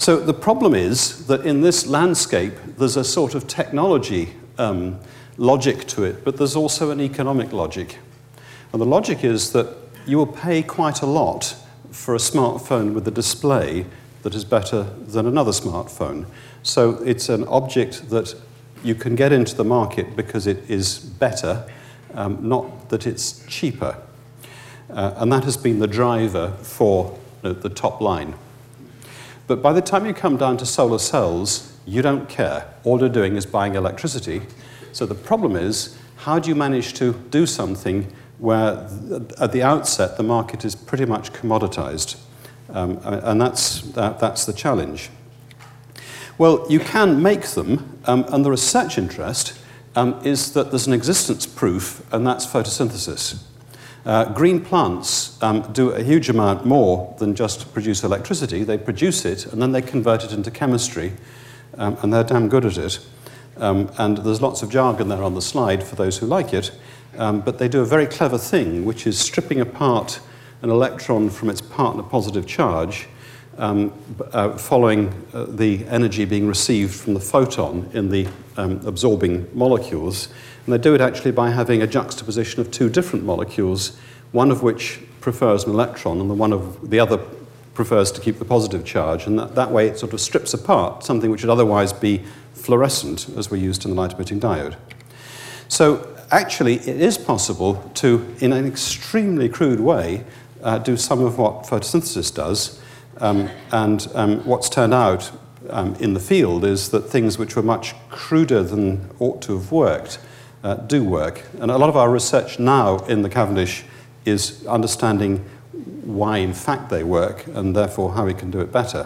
So the problem is that in this landscape, there's a sort of technology logic to it, but there's also an economic logic. And the logic is that you will pay quite a lot for a smartphone with a display that is better than another smartphone. So it's an object that you can get into the market because it is better, not that it's cheaper. And that has been the driver for the top line. But by the time you come down to solar cells, you don't care. All you're doing is buying electricity. So the problem is, how do you manage to do something where at the outset the market is pretty much commoditized? And that's the challenge. Well, you can make them, and the research interest is that there's an existence proof, and that's photosynthesis. Green plants do a huge amount more than just produce electricity. They produce it, and then they convert it into chemistry, and they're damn good at it. And there's lots of jargon there on the slide for those who like it, but they do a very clever thing, which is stripping apart an electron from its partner positive charge, following the energy being received from the photon in the absorbing molecules. And they do it actually by having a juxtaposition of two different molecules, one of which prefers an electron and the other prefers to keep the positive charge. And that way it sort of strips apart something which would otherwise be fluorescent, as we used in the light-emitting diode. So actually it is possible to, in an extremely crude way, do some of what photosynthesis does. And what's turned out in the field is that things which were much cruder than ought to have worked do work. And a lot of our research now in the Cavendish is understanding why in fact they work and therefore how we can do it better.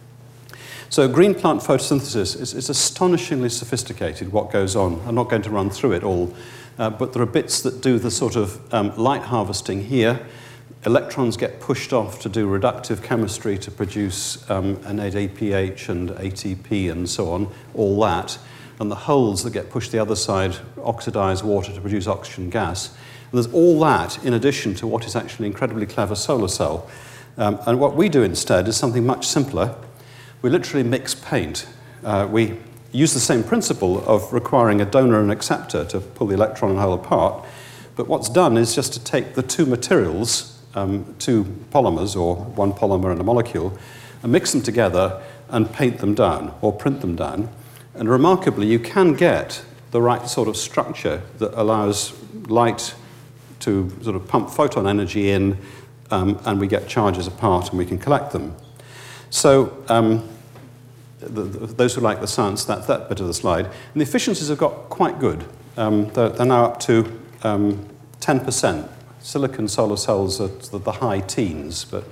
So green plant photosynthesis is astonishingly sophisticated, what goes on. I'm not going to run through it all, but there are bits that do the sort of light harvesting here. Electrons get pushed off to do reductive chemistry to produce NADPH and ATP and so on, all that. And the holes that get pushed the other side oxidize water to produce oxygen gas. And there's all that in addition to what is actually an incredibly clever solar cell. And what we do instead is something much simpler. We literally mix paint. We use the same principle of requiring a donor and acceptor to pull the electron and hole apart. But what's done is just to take the two materials, two polymers, or one polymer and a molecule, and mix them together and paint them down, or print them down. And remarkably, you can get the right sort of structure that allows light to sort of pump photon energy in, and we get charges apart and we can collect them. So those who like the science, that bit of the slide. And the efficiencies have got quite good. They're now up to 10%. Silicon solar cells are the high teens, but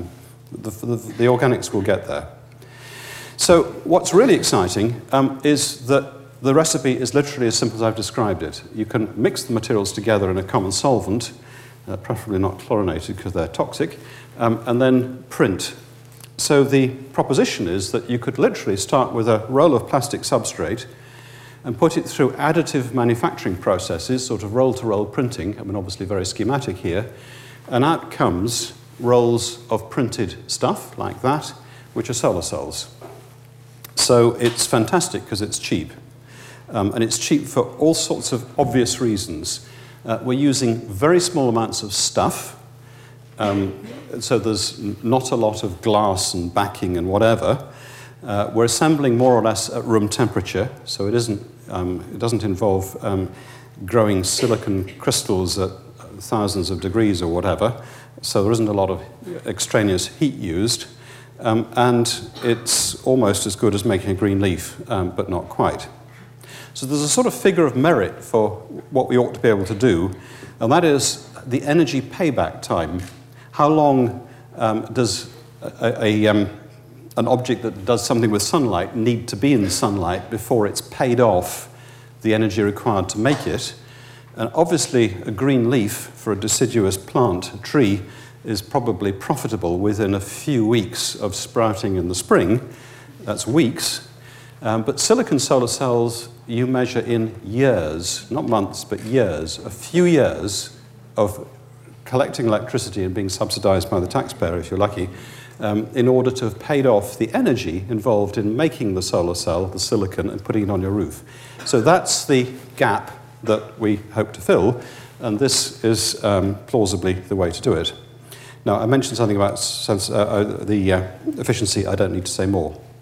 the organics will get there. So what's really exciting is that the recipe is literally as simple as I've described it. You can mix the materials together in a common solvent, preferably not chlorinated because they're toxic, and then print. So the proposition is that you could literally start with a roll of plastic substrate and put it through additive manufacturing processes, sort of roll-to-roll printing, I mean obviously very schematic here, and out comes rolls of printed stuff like that, which are solar cells. So it's fantastic because it's cheap. And it's cheap for all sorts of obvious reasons. We're using very small amounts of stuff, so there's not a lot of glass and backing and whatever. We're assembling more or less at room temperature, so it doesn't involve growing silicon crystals at thousands of degrees or whatever, so there isn't a lot of extraneous heat used. And it's almost as good as making a green leaf, but not quite. So there's a sort of figure of merit for what we ought to be able to do, and that is the energy payback time. How long does an object that does something with sunlight need to be in sunlight before it's paid off the energy required to make it? And obviously, a green leaf for a deciduous plant, a tree, is probably profitable within a few weeks of sprouting in the spring. That's weeks. But silicon solar cells you measure in years, not months, but years, a few years of collecting electricity and being subsidized by the taxpayer, if you're lucky, in order to have paid off the energy involved in making the solar cell, the silicon, and putting it on your roof. So that's the gap that we hope to fill, and this is plausibly the way to do it. Now, I mentioned something about the efficiency. I don't need to say more.